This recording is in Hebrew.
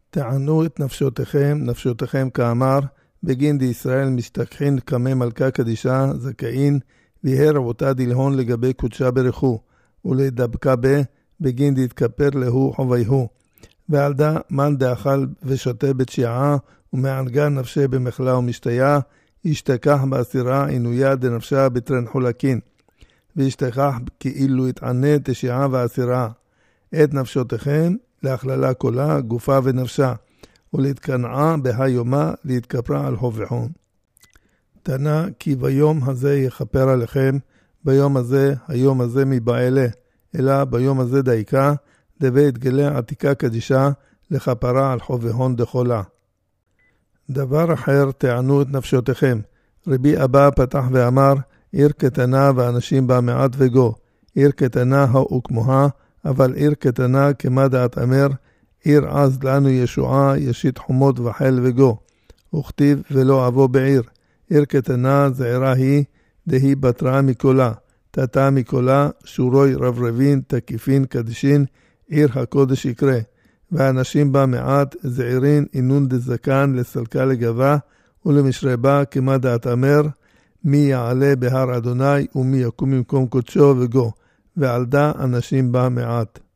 תענו את נפשותיכם כאמר, בגין דישראל משתכחין כמי מלכה קדישה, זכאין, ויהר רבותה דלהון לגבי קודשה ברכו, ולדבקה בגין דתכפר להו חוויהו. ועלדה מן דאכל ושתה בתשיעה, ומענגה נפשה במחלה ומשתיה, ישתכח באסירה עינויה דנפשה בטרן חולקין, וישתכח כאילו יתענה תשיעה ואסירה. את נפשותיכם להכללה כולה, גופה ונפשה, ולהתקנעה בהיומה להתכפרה על חובחון. תנה כי ביום הזה יכפר עליכם, ביום הזה, היום הזה מבעלה, אלא ביום הזה דייקה, דבי התגלה עתיקה קדישה, לכפרה על חובחון דחולה. דבר אחר תענו את נפשותיכם. רבי אבא פתח ואמר, עיר קטנה ואנשים בה מעט וגו. עיר קטנה הוא כמוה, אבל עיר קטנה כמה דעת אמר, עיר עז לנו ישועה, ישית חומות וחיל וגו. וכתיב ולא אבוא בעיר. עיר קטנה זעירה היא, דהי בתראה מקולה. תתה מקולה, שורוי רברבין, תקיפין, קדישין, עיר הקודש יקרה. ואנשים בה מעט, זעירין, אינון דזקן, לסלקה לגבה, ולמשרבה כמה דעת אמר, מי יעלה בהר אדוני, ומי יקום במקום קודשו וגו. ועלדה אנשים בה מעט.